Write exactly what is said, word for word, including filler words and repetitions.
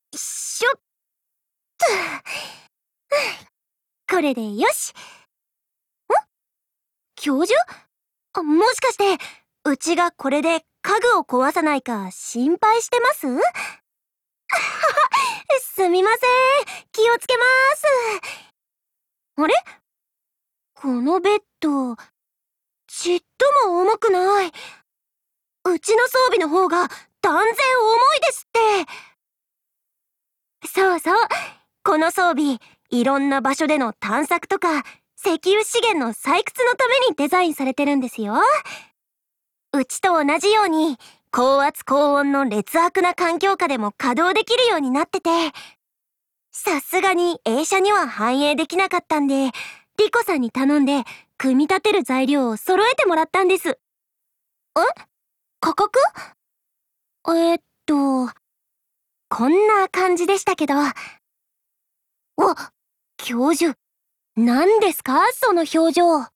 しょっと。これでよし。ん？教授？あ、もしかして、うちがこれで家具を壊さないか心配してます？すみません。気をつけます。あれ？このベッド、ちっとも重くない。うちの装備の方が断然重いですって。そうそう。この装備、いろんな場所での探索とか、石油資源の採掘のためにデザインされてるんですよ。うちと同じように、高圧高温の劣悪な環境下でも稼働できるようになってて、さすがに映写には反映できなかったんで、リコさんに頼んで、組み立てる材料を揃えてもらったんです。え？価格？えーっと、こんな感じでしたけど。お、教授、何ですかその表情。